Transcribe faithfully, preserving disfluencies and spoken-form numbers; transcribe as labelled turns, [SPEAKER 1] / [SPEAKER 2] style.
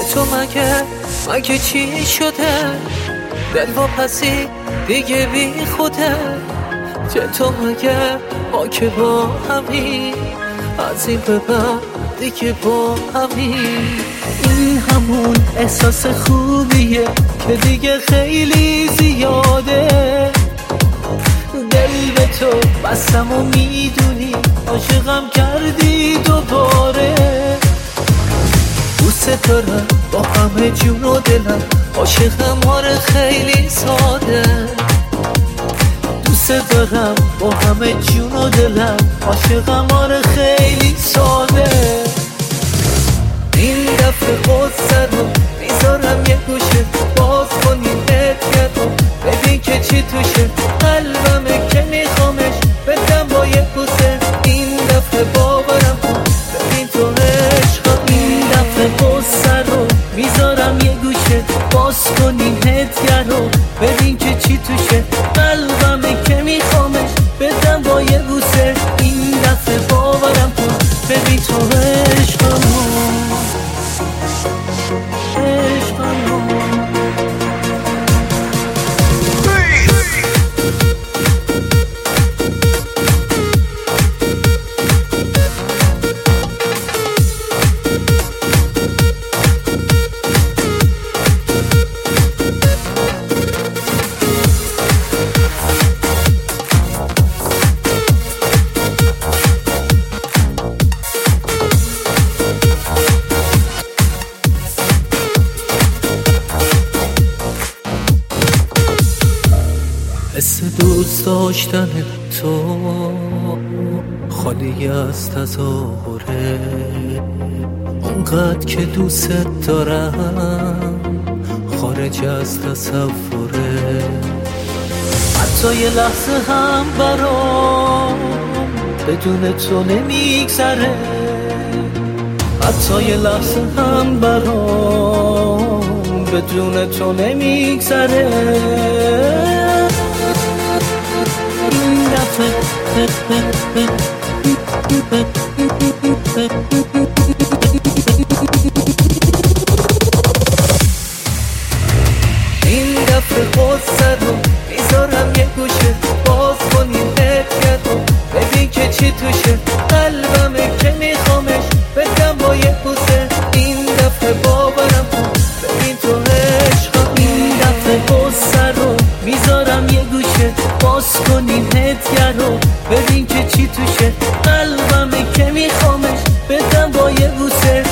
[SPEAKER 1] تو مگه مگه چی شده؟ دل واپسی دیگه بی خوده. چه تو مگه ما که با همین، از این به بعد دیگه با همین. این همون احساس خوبیه که دیگه خیلی زیاده. دل به تو بستم و میدونی عاشقم کردی دوباره. دوست دارم با همه جون و دلم، عاشقم آره خیلی ساده. دوست دارم با همه جون و دلم، عاشقم آره خیلی ساده. این دفعه قصه رو میذارم یه گوشه، باز کنیم اتیتو ببین که چی توشه. قلبمه که میخوامش بدم با یه بوسه. این دفعه باورم کن ببین تو عشقم. این دفعه قصه رو میذارم یه گوشه، باز کنیم اتیتو ببین که چی توشه. قلبمه که میخوامش بدم با یه بوسه. این دفعه باورم کن ببین تو عشقم. حس دوست داشتن تو خالی از تظاهره. اونقدر که دوست دارم خارج از تصوره. حتی یه لحظه هم برام بدون تو نمیگذره. حتی یه لحظه هم برام بدون تو نمیگذره. این دفعه این دفعه قصه رو میذارم یه گوشه، باز کنیم اتیتو ببین که چی توشه. قلبمه که میخوامش بدم با یه بوسه. این دفعه باورم کن ببین تو عشقم. این دفعه قصه رو میذارم یه گوشه، باز کنیم اتیتو ببین که چی توشه. قلبمه که میخوامش بدم با یه بوسه.